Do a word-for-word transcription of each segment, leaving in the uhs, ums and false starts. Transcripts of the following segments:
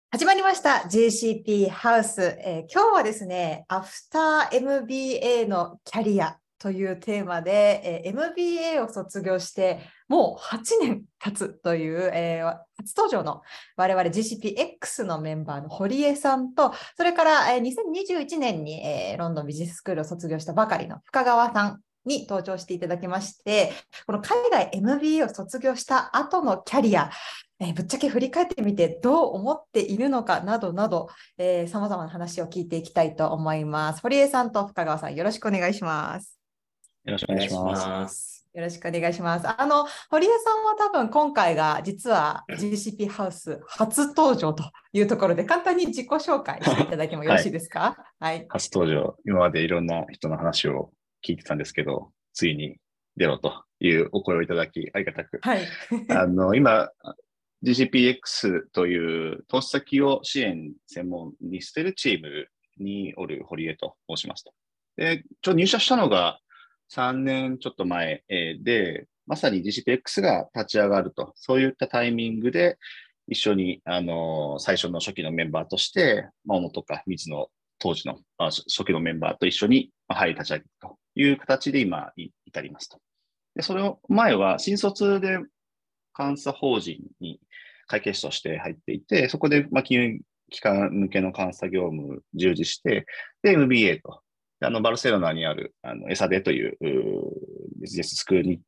始まりました ジェーシーピー ハウス、えー今日はですね、アフター エムビーエー のキャリアというテーマで、えー エムビーエー を卒業してもうはちねん経つという、えー初登場の我々 ジーシーピーエックス のメンバーの堀江さんと、それから、えーにせんにじゅういちねんに、えーロンドンビジネススクールを卒業したばかりの深川さんに登場していただきまして、この海外 エムビーエー を卒業した後のキャリア、えーぶっちゃけ振り返ってみてどう思っているのかなどなど、えー、様々な話を聞いていきたいと思います。堀江さんと深川さん、よろしくお願いします。 よろしくお願いします。 ますよろしくお願いします。あの、堀江さんは多分今回が実は ジーシーピー ハウス初登場というところで、簡単に自己紹介していただいてもよろしいですか？はい。はい、 初登場、今までいろんな人の話を聞いてたんですけど、ついに出ろというお声をいただき、ありがたく。 はい。 あの、今、ジーシーピーエックス という投資先を支援専門にしているチームにおる堀江と申しますと。で、ちょ入社したのがさんねんちょっと前で、まさに ジーシーピーエックス が立ち上がると、そういったタイミングで、一緒に、あの、最初の初期のメンバーとして、まあ、小野とか水野、当時のあ初期のメンバーと一緒に、まあ、入り立ち上げるという形で今、い至りますと。で、それを前は新卒で監査法人に会計士として入っていて、そこで、まあ、金融機関向けの監査業務従事して、で、エムビーエー と、であの、バルセロナにある、あの、エサデというビジネススクールに行って、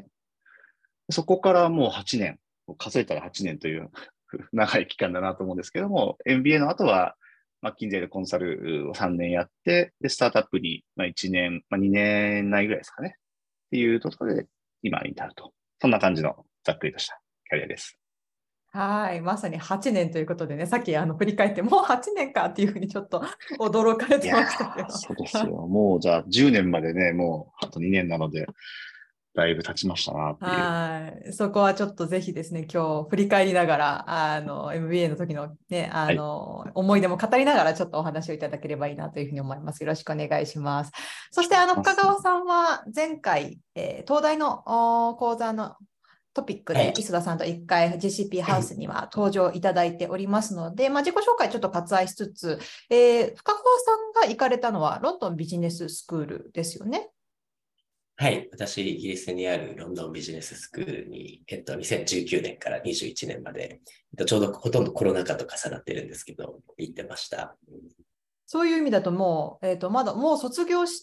そこからもうはちねん、数えたらはちねんという長い期間だなと思うんですけども、エムビーエー の後は、マッキンゼーでコンサルをさんねんやって、で、スタートアップにまあいちねん、まあ、にねんないぐらいですかね。っていうところで、今に至ると。そんな感じのざっくりとしたキャリアです。 はい。まさにはちねんということでね、さっきあの振り返って、もうはちねんかっていうふうにちょっと驚かれいやてましたけー、 ど。 そうですよ。もうじゃあじゅうねんまでね、もうあとにねんなので、だいぶ経ちましたなっていう。 はい。そこはちょっとぜひですね、今日振り返りながら、あの、エムビーエー の時のね、あはい。 の、思い出も語りながらちょっとお話をいただければいいなというふうに思います。よろしくお願いします。そして、あの、深川さんは前回、えー東大のお講座のトピックはい。 で磯田さんと一回 ジーシーピー ハウスには登場いただいておりますので、まあ、自己紹介ちょっと割愛しつつ、えー深川さんが行かれたのはロンドンビジネススクールですよね。 はい。私、イギリスにあるロンドンビジネススクールに、えっと、にせんじゅうきゅうねんからにじゅういちねんまで、えっと、ちょうどほとんどコロナ禍と重なってるんですけど、行ってました。 そういう意味だともう、えーと、まだもう卒業して、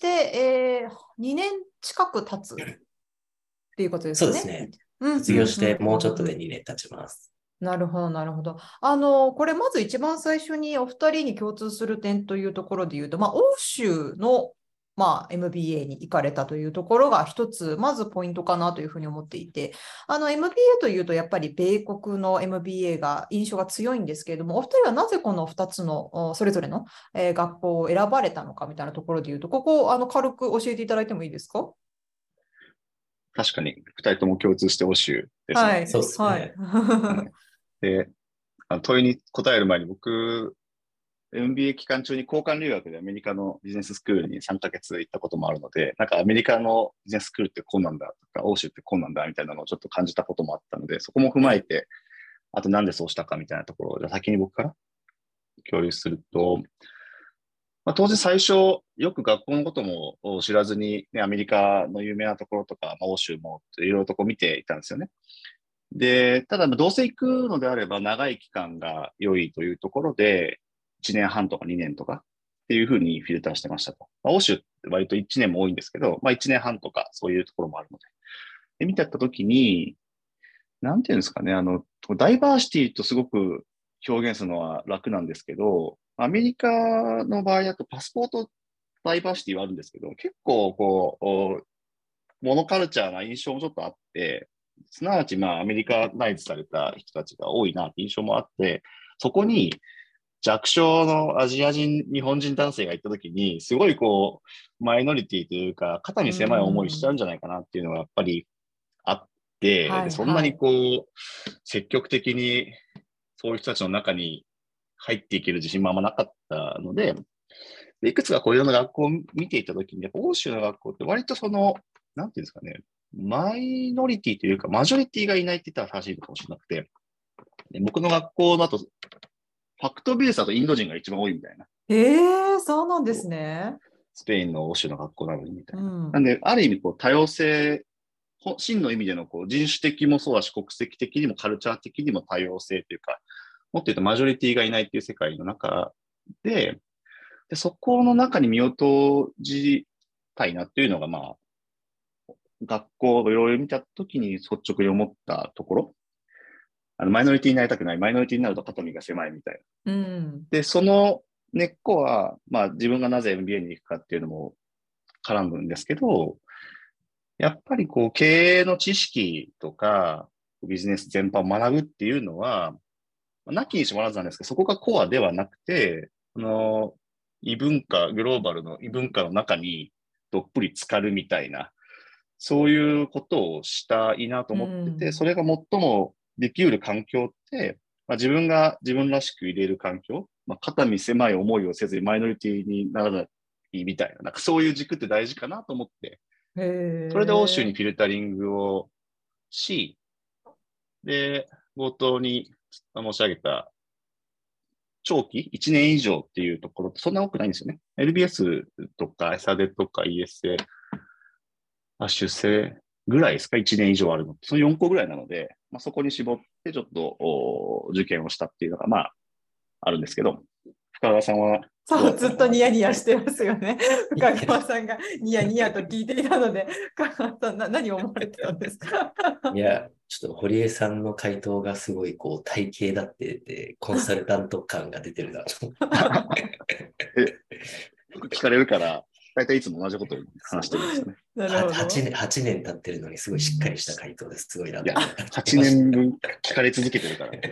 えーにねん近く経つっていうことですよね。 そうですね。 うん、うん、 卒業しうん、 てもうちょっとうん。 でにねん経ちます。 なるほど、なるほど。あの、これまず一番最初にお二人に共通する点というところで言うと、まあ、欧州の、まあ、エムビーエー に行かれたというところが一つ、まずポイントかなというふうに思っていて、あの、エムビーエー というと、やっぱり米国の エムビーエー が印象が強いんですけれども、お二人はなぜこの二つの、おそれぞれの、えー学校を選ばれたのかみたいなところで言うと、ここ、あの、軽く教えていただいてもいいですか？ 確かに、二人とも共通して欧州ですね。 はい、 そうですはい。 ね。 はい、で、あの問いに答える前に僕、エムビーエー 期間中に交換留学でアメリカのビジネススクールにさんかげつ行ったこともあるので、なんかアメリカのビジネススクールってこうなんだとか、欧州ってこうなんだみたいなのをちょっと感じたこともあったので、そこも踏まえて、あとなんでそうしたかみたいなところを、じゃあ先に僕から共有すると、まあ、当時最初、よく学校のことも知らずに、ね、アメリカの有名なところとか、まあ、欧州もいろいろとこう見ていたんですよね。で、ただ、どうせ行くのであれば長い期間が良いというところで、いちねんはんとかにねんとかっていうふうにフィルターしてましたと。まあ、欧州って割といちねんも多いんですけど、まあいちねんはんとかそういうところもあるので。で、見てったときに、なんていうんですかね、あの、ダイバーシティとすごく表現するのは楽なんですけど、アメリカの場合だとパスポートダイバーシティはあるんですけど、結構こう、モノカルチャーな印象もちょっとあって、すなわちまあアメリカナイズされた人たちが多いなって印象もあって、そこに弱小のアジア人、日本人男性が行った時に、すごいこう、マイノリティというか、肩う身狭い思いしちゃうん。 んじゃないかなっていうのがやっぱりあって、で、 はい、 そんなにはい。 こう、積極的にそういう人たちの中に入っていける自信もあんまなかったので、でいくつかこういろんな学校を見ていたときに、やっぱ欧州の学校って割とその、なんていうんですかね、マイノリティというか、マジョリティがいないって言ったら正しいのかもしれなくて、で僕の学校だと、 ファクトベースだとインド人が一番多いみたいな。 ええ、そうなんですね。 スペインの欧州の学校なのにみたいな。 うん。 なんで、ある意味こう多様性、ほ真の意味でのこう人種的もそうだし、国籍的にもカルチャー的にも多様性というか、もっと言うとマジョリティがいないっていう世界の中で、でそこの中に身を投じたいなっていうのが、まあ、学校をいろいろ見たときに率直に思ったところ。あの、マイノリティになりたくない。マイノリティになると肩身が狭いみたいな。 うん。 で、その根っこは、まあ自分がなぜ エムビーエー に行くかっていうのも絡むんですけど、やっぱりこう経営の知識とかビジネス全般を学ぶっていうのは、なきにしもあらずなんですけど、そこがコアではなくて、あの、異文化、グローバルの異文化の中にどっぷり浸かるみたいな、そういうことをしたいなと思ってて、 うんそれが最もできうる環境って、まあ、自分が自分らしく入れる環境、まあ、肩身狭い思いをせずにマイノリティにならないみたいな、なんかそういう軸って大事かなと思って、 へそれで欧州にえ。 フィルタリングをし、で、冒頭に申し上げた長期、いちねん以上っていうところってそんな多くないんですよね。エルビーエス とか エスエーディー とか イーエスエー、あ、出世ぐらいですか ?いち 年以上あるのって。そのよんこぐらいなので、まあ、そこに絞ってちょっとお受験をしたっていうのが、まあ、あるんですけど、深川さんはどうそう、 だったのかなずっとニヤニヤしてますよね。深川さんがニヤニヤと聞いていたので、深川さん、な何を思われてたんですか？ いや、ちょっと堀江さんの回答がすごいこう体系だってて、コンサルタント感が出てるなと思って。 え聞かれるから、大体いつも同じことを話してるんですよね。 なるほど。 はちねん、はちねん経ってるのにすごいしっかりした回答です。すごいなといや、 思ってはちねんぶん聞かれ続けてるからね。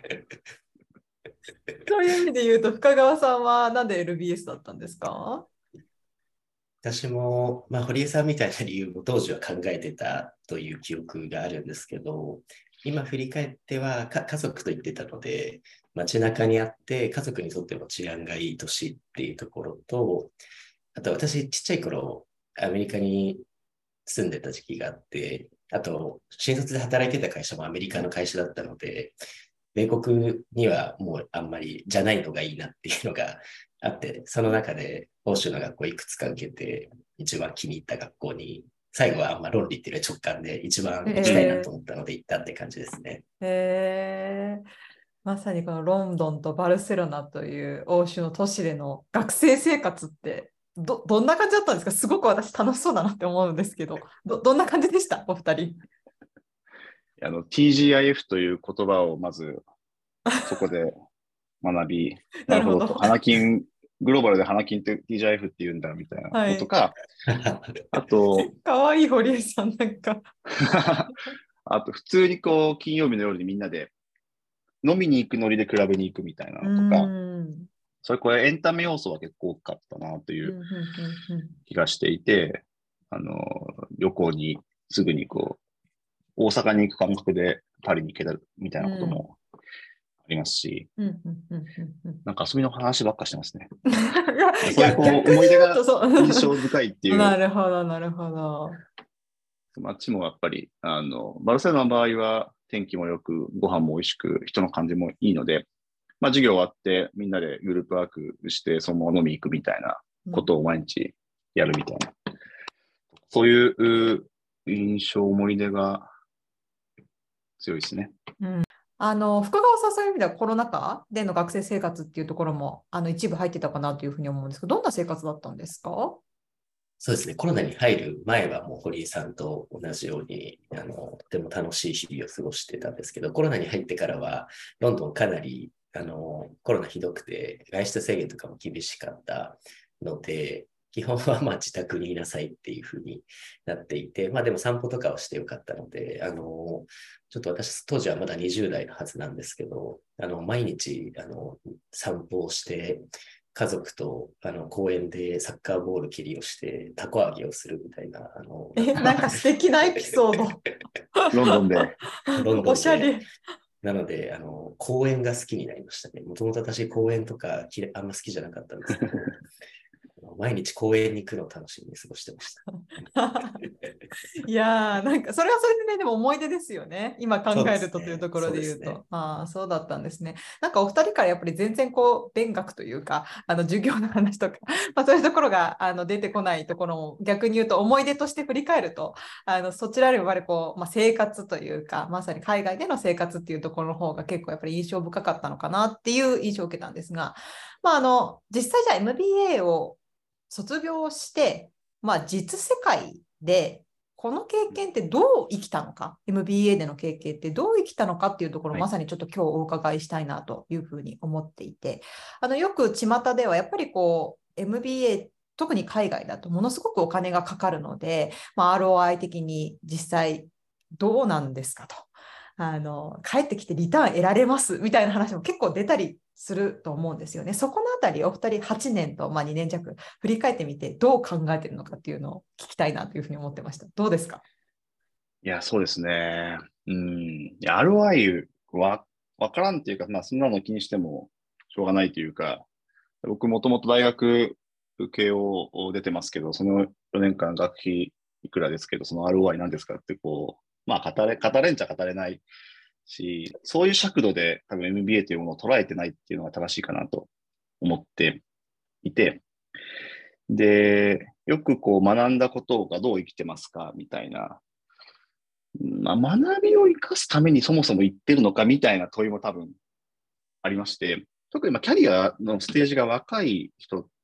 そういう意味で言うと、深川さんはなんで エルビーエス だったんですか？ 私も、まあ、堀江さんみたいな理由も当時は考えてたという記憶があるんですけど、今振り返ってはか家族と言ってたので、街中にあって家族にとっても治安がいい都市っていうところと、あと私ちっちゃい頃アメリカに住んでた時期があって、あと新卒で働いてた会社もアメリカの会社だったので、米国にはもうあんまりじゃないのがいいなっていうのがあって、その中で欧州の学校いくつか受けて、一番気に入った学校に、最後はあんま論理っていうより直感で一番行きたいなと思ったので行ったって感じですね。 へえ。まさにこのロンドンとバルセロナという欧州の都市での学生生活ってど、どんな感じだったんですか？すごく私楽しそうだなって思うんですけど、ど、どんな感じでしたお二人？ あの ティージーアイエフ という言葉をまずそこで学び、ななるほど。 るほどと、花金、グローバルで花金って ティージーアイエフ って言うんだみたいなことか、あと、 かわいい堀江さんなんか。 あと普通にこう金曜日の夜にみんなで飲みに行くノリでクラブに行くみたいなうのとか、 ん。 それこれエンタメ要素は結構多かったなといううんうんうんうん気がしていて、あの、旅行にすぐにこう、大阪に行く感覚でパリに行けたみたいなこともありますし、 うんうんうんうんうんなんか遊びの話ばっかしてますね。 いや、 そういうこう逆に思い出が言うとそう印象深いっていなう、 るほど、なるほど。 街もやっぱり、あの、バルセロナの場合は天気も良く、ご飯も美味しく、人の感じもいいので、まあ授業終わってみんなでグループワークして、そのまま飲み行くみたいなことを毎日やるみたいな。そういう印象、思い出が強いですね。 あの深川さん、そういう意味ではコロナ禍での学生生活っていうところもあの一部入ってたかなというふうに思うんですけど、どんな生活だったんですか？ そうですね、コロナに入る前はもう堀井さんと同じように、あの、とても楽しい日々を過ごしてたんですけど、コロナに入ってからは、ロンドンかなり、あの、コロナひどくて、外出制限とかも厳しかったので、基本はまあ自宅にいなさいっていうふうになっていて、まあでも散歩とかをしてよかったので、あの、ちょっと私当時はまだにじゅう代のはずなんですけど、あの、毎日、あの、散歩をして、家族とあの公園でサッカーボール蹴りをしてたこ揚げをするみたいな、あの、 え、なんか素敵なエピソード。 ロンドンで。 ロンドンで。 おしゃれ。 なので、あの、公園が好きになりましたね。もともと私公園とかきれあんま好きじゃなかったんですけど、 毎日公園に行くのを楽しみに過ごしてました。 いやー、なんかそれはそれでね、でも思い出ですよね。今考えるとというところで言うと。 そうですね。 ああ、そうだったんですね。なんかお二人からやっぱり全然こう、勉学というか、あの授業の話とか、まあ、そういうところがあの出てこないところも逆に言うと思い出として振り返ると、あのそちらよりもやっぱりこう、まあ、生活というか、まさに海外での生活っていうところの方が結構やっぱり印象深かったのかなっていう印象を受けたんですが、まあ、あの実際じゃあ エムビーエー を卒業して、まあ、実世界でこの経験ってどう生きたのか、エムビーエー での経験ってどう生きたのかっていうところをはい。 まさにちょっと今日お伺いしたいなというふうに思っていて、あのよく巷ではやっぱりこう エムビーエー、特に海外だとものすごくお金がかかるので、まあ、アールオーアイ 的に実際どうなんですかと。あの帰ってきてリターン得られますみたいな話も結構出たりすると思うんですよね。そこのあたりお二人はちねんと、まあ、にねん弱振り返ってみてどう考えているのかっていうのを聞きたいなというふうに思ってました。どうですか？ いや、そうですね。うん。いや、アールオーアイ はわからんっていうか、まあ、そんなの気にしてもしょうがないというか、僕もともと大学慶応を出てますけど、そのよねんかん学費いくらですけど、その アールオーアイ 何ですかってこう、まあ語れ、語れんちゃ語れないし、そういう尺度で多分 エムビーエー というものを捉えてないっていうのが正しいかなと思っていて、で、よくこう学んだことがどう生きてますかみたいな、まあ、学びを生かすためにそもそも行ってるのかみたいな問いも多分ありまして、特にまあキャリアのステージが若い人って、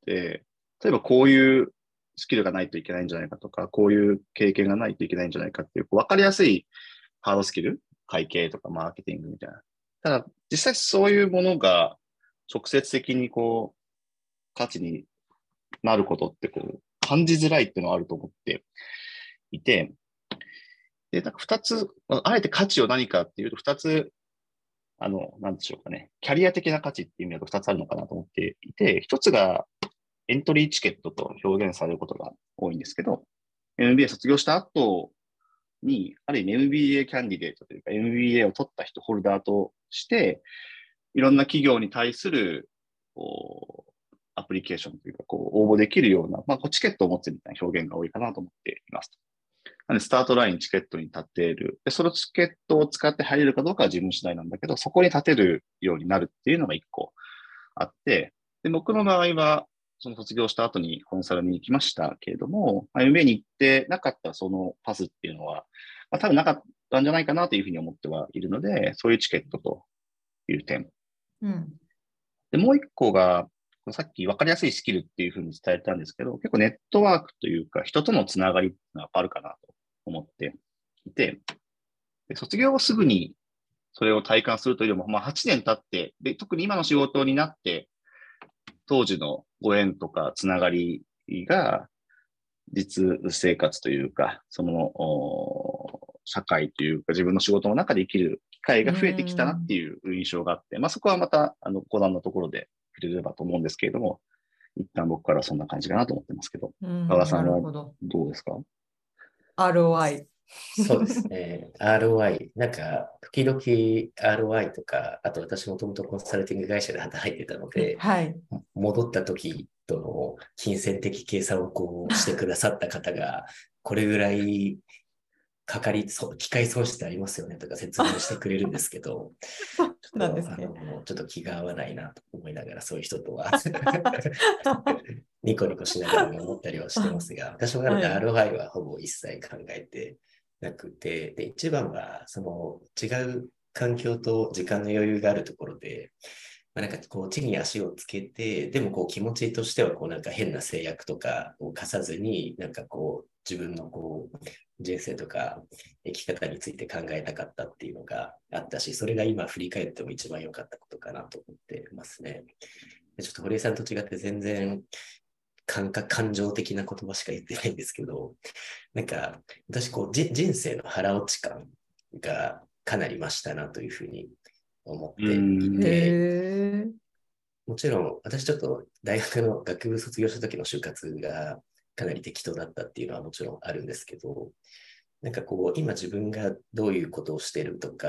例えばこういうスキルがないといけないんじゃないかとか、こういう経験がないといけないんじゃないかっていう、こう分かりやすいハードスキル、会計とかマーケティングみたいな。ただ、実際そういうものが直接的にこう、価値になることってこう、感じづらいっていうのはあると思っていて、で、なんか二つ、あえて価値を何かっていうと二つ、あの、なんでしょうかね。キャリア的な価値っていう意味だと二つあるのかなと思っていて、一つがエントリーチケットと表現されることが多いんですけど、エムビーエー 卒業した後に、ある意味 エムビーエー キャンディデートというか エムビーエー を取った人、ホルダーとして、いろんな企業に対する、こう、アプリケーションというか、こう、応募できるような、まあ、こうチケットを持つみたいな表現が多いかなと思っています。なので、スタートラインチケットに立てる。で、そのチケットを使って入れるかどうかは自分次第なんだけど、そこに立てるようになるっていうのが一個あって、で、僕の場合は、その卒業した後にコンサルに行きましたけれども、まあ、夢に行ってなかったそのパスっていうのは、まあ、多分なかったんじゃないかなというふうに思ってはいるので、そういうチケットという点。 うん。 で、もう一個が、さっき分かりやすいスキルっていうふうに伝えたんですけど、結構ネットワークというか、人とのつながりっていうのがあるかなと思っていて、で卒業後すぐにそれを体感するというよりも、まあ、はちねん経って、で、特に今の仕事になって、当時のご縁とかつながりが、実生活というか、その、社会というか、自分の仕事の中で生きる機会うが増えてきたなってん。 いう印象があって、まあ、そこはまた、あの、講談のところで触れればと思うんですけれども、一旦僕からはそんな感じかなと思ってますけど、馬場うん、なるさんはほど。 どうですか？ アールオーアイ。 そうですね。アールオーアイ、なんか、時々 アールオーアイ とか、あと私もともとコンサルティング会社で働いてたので、 はい。 戻った時との金銭的計算をこうしてくださった方が、これぐらいかかり、そう、機械損失ありますよねとか説明してくれるんですけど、 そうちょっと、あなんですね。 の、ちょっと気が合わないなと思いながら、そういう人とはニコニコしながら思ったりはしてますが、私もなのではい。 アールオーアイ はほぼ一切考えてなくて、で、一番は、その違う環境と時間の余裕があるところで、まあ、なんかこう地に足をつけて、でもこう気持ちとしてはこうなんか変な制約とかを課さずに、なんかこう自分のこう人生とか生き方について考えたかったっていうのがあったし、それが今振り返っても一番良かったことかなと思ってますね。でちょっと堀江さんと違って全然感覚、感情的な言葉しか言ってないんですけど、なんか私こうじ人生の腹落ち感がかなり増したなというふうに思うーっていへん。 て、 え。 もちろん、私ちょっと大学の学部卒業した時の就活がかなり適当だったっていうのはもちろんあるんですけど、なんかこう、今自分がどういうことをしてるとか、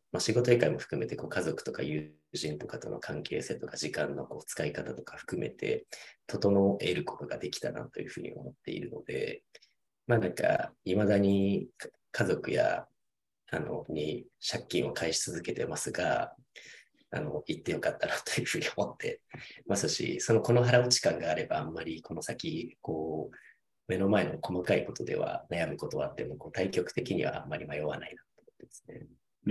まあ、仕事以外も含めてこう家族とか友人とかとの関係性とか時間のこう使い方とか含めて整えることができたなというふうに思っているので、まあなんか、いまだに家族やあのに借金を返し続けてますが、あの行ってよかったなというふうに思ってますし、そのこの腹落ち感があれば、あんまりこの先、こう、目の前の細かいことでは悩むことはあっても、こう対極的にはあんまり迷わないなと思ってですね。 うん。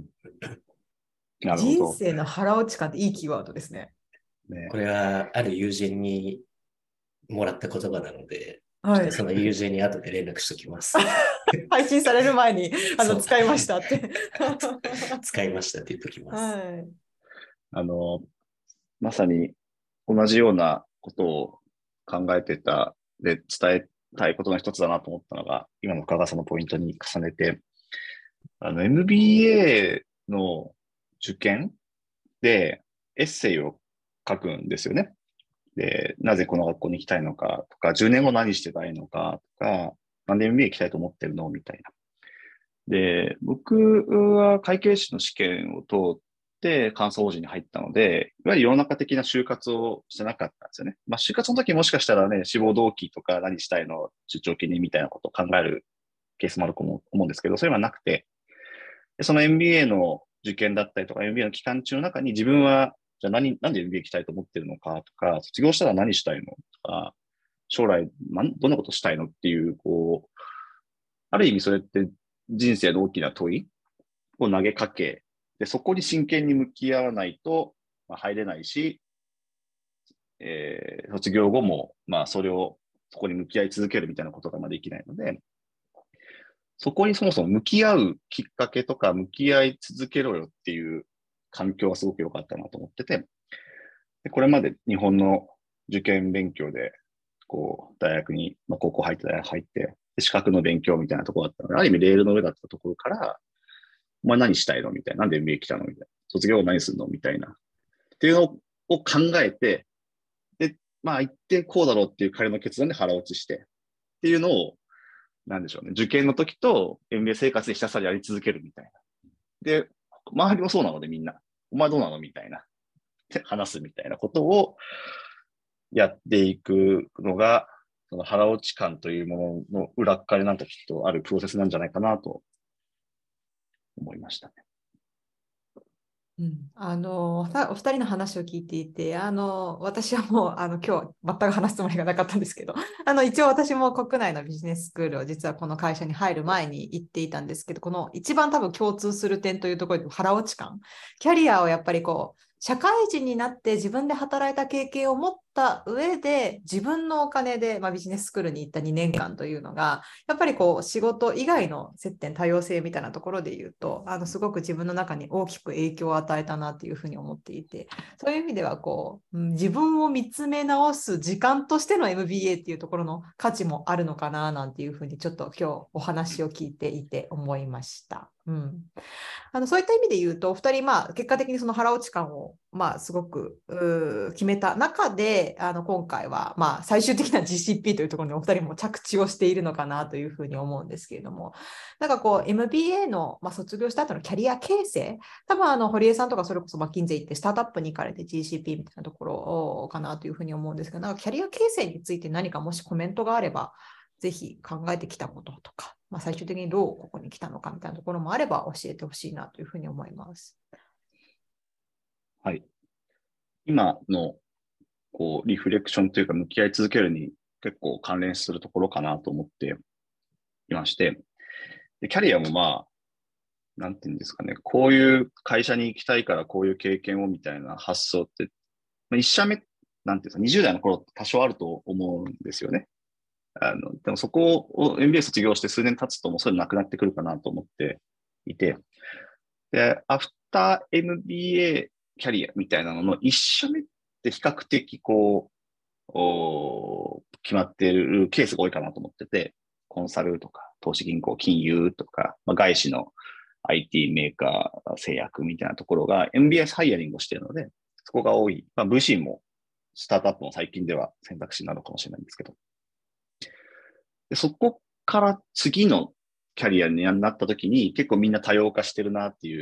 なるほど。 人生の腹落ち感っていいキーワードですね。 ね、 これはある友人にもらった言葉なので、 はい、 その友人に後で連絡しておきます。 配信される前にあの使いましたって。 使いましたって言っておきます。 はい、 あの、まさに同じようなことを考えてたで伝えたいことの一つだなと思ったのが、今の深川さんのポイントに重ねて、あの エムビーエー の受験でエッセイを書くんですよね。で、なぜこの学校に行きたいのかとか、じゅうねんご何してたいのかとか、なんで エムビーエー 行きたいと思ってるのみたいな。で、僕は会計士の試験を通って監査法人に入ったので、いわゆる世の中的な就活をしてなかったんですよね。まあ、就活の時もしかしたらね、志望動機とか何したいの、出張金にみたいなことを考えるケースもあると思うんですけど、それはなくて、その エムビーエー の受験だったりとか エムビーエー の期間中の中に自分は、じゃあ何、なんで エムビーエー 行きたいと思ってるのかとか、卒業したら何したいのとか、将来、どんなことしたいのっていう、こう、ある意味それって人生の大きな問いを投げかけ、で、そこに真剣に向き合わないと、まあ、入れないし、えー、卒業後も、まあ、それを、そこに向き合い続けるみたいなことがまあできないので、そこにそもそも向き合うきっかけとか、向き合い続けろよっていう環境はすごく良かったなと思ってて、でこれまで日本の受験勉強で、こう、大学に、まあ、高校入って大学入って、資格の勉強みたいなところだったので、ある意味レールの上だったところから、お前何したいのみたいな。なんで エムビーエー 来たのみたいな。卒業後何するのみたいな。っていうのを考えて、で、まあ、言ってこうだろうっていう仮の決断で腹落ちして、っていうのを、なんでしょうね。受験の時と エムビーエー 生活でひたすらやり続けるみたいな。で、周りもそうなのでみんな、お前どうなのみたいな。って話すみたいなことをやっていくのが、その腹落ち感というものの裏っ側になんかきっとあるプロセスなんじゃないかなと思いましたね。 うん、あのお二人の話を聞いていて、あの私はもうあの今日全く話すつもりがなかったんですけど、あの一応私も国内のビジネススクールを実はこの会社に入る前に行っていたんですけど、この一番多分共通する点というところで腹落ち感、キャリアをやっぱりこう社会人になって自分で働いた経験を持った上で自分のお金で、まあ、ビジネススクールに行ったにねんかんというのがやっぱりこう仕事以外の接点多様性みたいなところで言うとあのすごく自分の中に大きく影響を与えたなというふうに思っていて、そういう意味ではこう自分を見つめ直す時間としての エムビーエー っていうところの価値もあるのかななんていうふうにちょっと今日お話を聞いていて思いました。うん、あのそういった意味で言うと、お二人、まあ、結果的にその腹落ち感を、まあ、すごく決めた中で、あの今回は、まあ、最終的な ジーシーピー というところにお二人も着地をしているのかなというふうに思うんですけれども、なんかこう、エムビーエー の、まあ、卒業した後のキャリア形成、多分あの堀江さんとかそれこそマッキンゼイってスタートアップに行かれて ジーシーピー みたいなところかなというふうに思うんですけど、なんかキャリア形成について何かもしコメントがあれば、ぜひ考えてきたこととか、まあ、最終的にどうここに来たのかみたいなところもあれば教えてほしいなというふうに思います。 はい。今のこうリフレクションというか向き合い続けるに結構関連するところかなと思っていまして、でキャリアもまあ、なんていうんですかね、こういう会社に行きたいからこういう経験をみたいな発想って、まあ、一社目、なんていうんですか、にじゅう代の頃って多少あると思うんですよね。あの、でもそこを エムビーエー 卒業して数年経つともうそれなくなってくるかなと思っていて、で、アフター エムビーエー キャリアみたいなのの一社目って比較的こう、お決まっているケースが多いかなと思ってて、コンサルとか、投資銀行、金融とか、まあ、外資の アイティー メーカー、製薬みたいなところが エムビーエー ハイアリングをしているので、そこが多い。まあ、ブイシー もスタートアップも最近では選択肢なのかもしれないんですけど、でそこから次のキャリアになった時に結構みんな多様化してるなっていう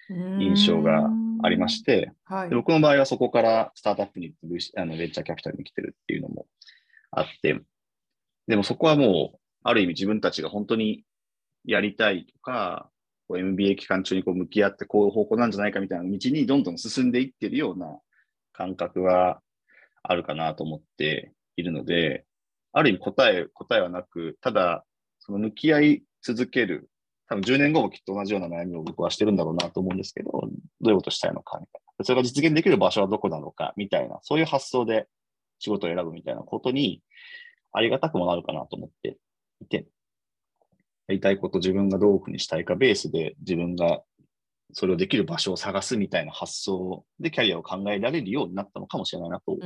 印象がありまして、 はい、 で僕の場合はそこからスタートアップに行って、あのベンチャーキャピタルに来てるっていうのもあって、でもそこはもう、ある意味自分たちが本当にやりたいとか、こう エムビーエー 期間中にこう向き合ってこういう方向なんじゃないかみたいな道にどんどん進んでいってるような感覚はあるかなと思っているので、ある意味答え、答えはなく、ただ、その向き合い続ける、多分じゅうねんごもきっと同じような悩みを僕はしてるんだろうなと思うんですけど、どういうことしたいのかみたいな。それが実現できる場所はどこなのかみたいな、そういう発想で仕事を選ぶみたいなことにありがたくもなるかなと思っていて、やりたいこと自分がどういうふうにしたいかベースで自分がそれをできる場所を探すみたいな発想でキャリアを考えられるようになったのかもしれないなと、 うん、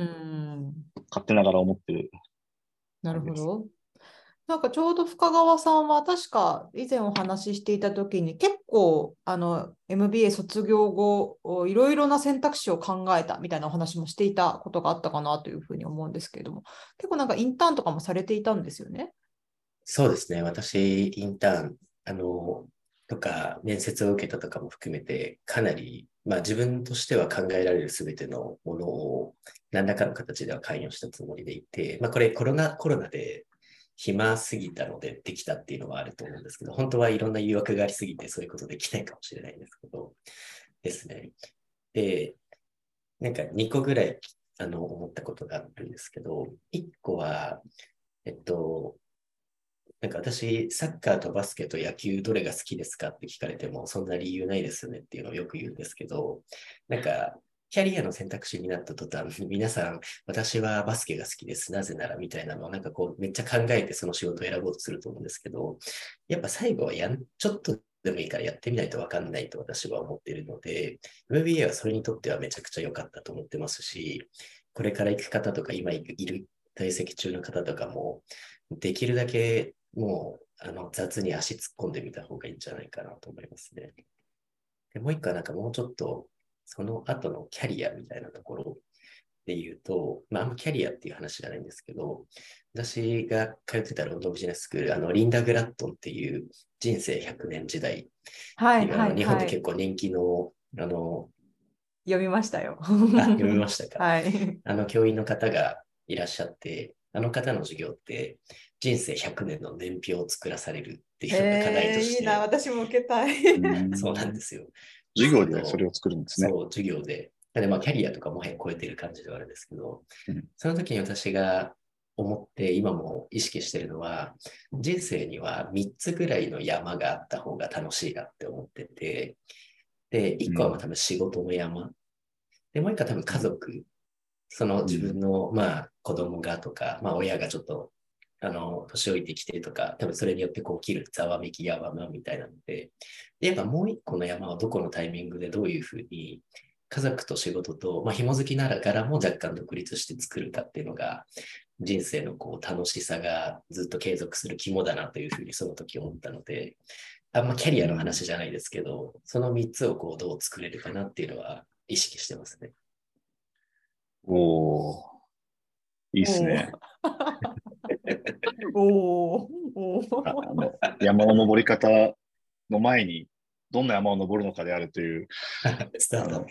勝手ながら思ってる。 なるほど。なんかちょうど深川さんは確か以前お話ししていたときに結構あの エムビーエー 卒業後いろいろな選択肢を考えたみたいなお話もしていたことがあったかなというふうに思うんですけれども、結構なんかインターンとかもされていたんですよね。 そうですね。私、インターン、あの、とか、面接を受けたとかも含めて、かなり、まあ自分としては考えられるすべてのものを、何らかの形では関与したつもりでいて、まあこれコロナ、コロナで暇すぎたのでできたっていうのはあると思うんですけど、本当はいろんな誘惑がありすぎてそういうことできないかもしれないんですけど、ですね。で、なんかにこぐらい、あの、思ったことがあるんですけど、いっこは、えっと、なんか私、サッカーとバスケと野球どれが好きですかって聞かれても、そんな理由ないですよねっていうのをよく言うんですけど、なんか、キャリアの選択肢になった途端、皆さん、私はバスケが好きです。なぜならみたいなのを、なんかこう、めっちゃ考えてその仕事を選ぼうとすると思うんですけど、やっぱ最後はやん、ちょっとでもいいからやってみないとわかんないと私は思っているので、エムビーエー はそれにとってはめちゃくちゃ良かったと思ってますし、これから行く方とか、今いる在籍中の方とかも、できるだけもうあの雑に足突っ込んでみた方がいいんじゃないかなと思いますね。でもう一個はなんかもうちょっとその後のキャリアみたいなところで言うと、まああんまキャリアっていう話じゃないんですけど、私が通ってたロンドンビジネススクール、あのリンダ・グラットンっていう人生ひゃくねん時代っていう、あの日本で結構人気の、あの、 読みましたよ。 あ、読みましたか。 はい。 あの教員の方がいらっしゃって、あの方の授業って人生ひゃくねんの年表を作らされるっていうのが課題として。 いいな、私も受けたい。 そうなんですよ。 授業でそれを作るんですね。 そう、授業で。でまあ、キャリアとかもはや超えてる感じではあるんですけど、うん、その時に私が思って今も意識してるのは、人生にはみっつぐらいの山があった方が楽しいなって思ってて、で、いっこはまあ多分仕事の山。うん、で、もういっこは多分家族。うん、その自分の、まあ、子供がとか、まあ、親がちょっと、あの、年老いてきてとか、多分それによってこう起きるざわめきやわまみたいなので、で、やっぱもう一個の山はどこのタイミングでどういうふうに、家族と仕事と、まあ、紐づきながらも若干独立して作るかっていうのが、人生のこう楽しさがずっと継続する肝だなというふうにその時思ったので、あんまキャリアの話じゃないですけど、そのみっつをこうどう作れるかなっていうのは意識してますね。 おー、いいっすね。 おーおああの山の登り方の前に、どんな山を登るのかであるという、 スタートアッ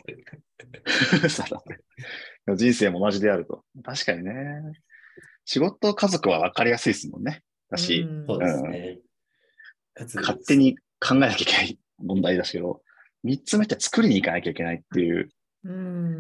プ。人生も同じであると。確かにね。仕事、家族は分かりやすいですもんね。だし、 そうですね。 勝手に考えなきゃいけない問題だけど、三つ目って作りに行かなきゃいけないっていう。 うん、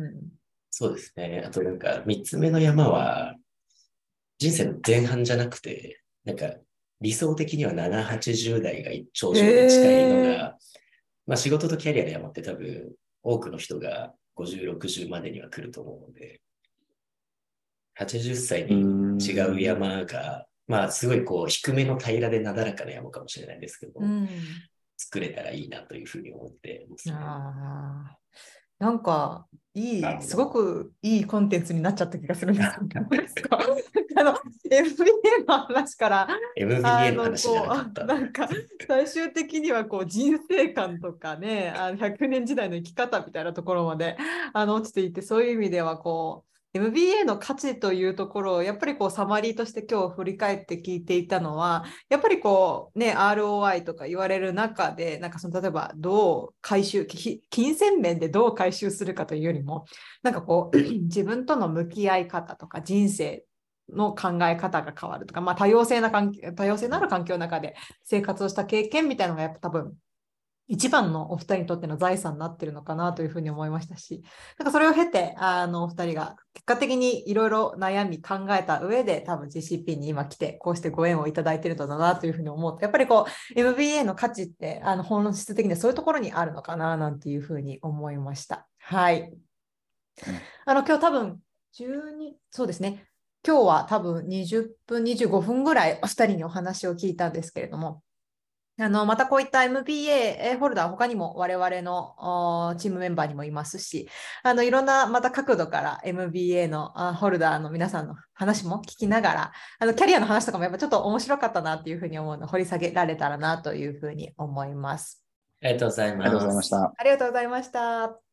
そうですね。あとなんか三つ目の山は、人生の前半じゃなくて、なんか理想的にはなな、はちじゅう代が頂上に近いのが、まあ仕事とキャリアの山って多分多くの人がごじゅう、ろくじゅうまでには来ると思うので、はちじゅっさいに違う山が、まあすごいこう低めの平らでなだらかな山かもしれないですけど、うん、作れたらいいなというふうに思ってますね。 あなんかいい、すごくいいコンテンツになっちゃった気がするんですけど、ですかあの エムビーエー の話からエムビーエー の話じゃなかった。 なんか最終的にはこう人生観とかね、あのひゃくねん時代の生き方みたいなところまであの落ちていて、そういう意味ではこうエムビーエー の価値というところをやっぱりこうサマリーとして今日振り返って聞いていたのは、やっぱりこうね アールオーアイ とか言われる中で、なんかその例えばどう回収、金銭面でどう回収するかというよりも、なんかこう自分との向き合い方とか人生の考え方が変わるとか、まあ、多様性な環境、多様性のある環境の中で生活をした経験みたいなのがやっぱ多分一番のお二人にとっての財産になってるのかなというふうに思いましたし、なんかそれを経てあのお二人が結果的にいろいろ悩み考えた上で多分 ジーシーピー に今来てこうしてご縁をいただいているのだなというふうに思うと、やっぱりこう エムビーエー の価値ってあの本質的にはそういうところにあるのかななんていうふうに思いました。はい。あの今日多分じゅうに、そうですね。今日は多分にじゅっぷん、にじゅうごふんぐらいお二人にお話を聞いたんですけれども、あのまたこういった エムビーエー ホルダー、他にも我々のチームメンバーにもいますし、あのいろんなまた角度から エムビーエー のホルダーの皆さんの話も聞きながら、あのキャリアの話とかもやっぱちょっと面白かったなっていうふうに思うので、掘り下げられたらなというふうに思います。 ありがとうございます。 ありがとうございました。 ありがとうございました。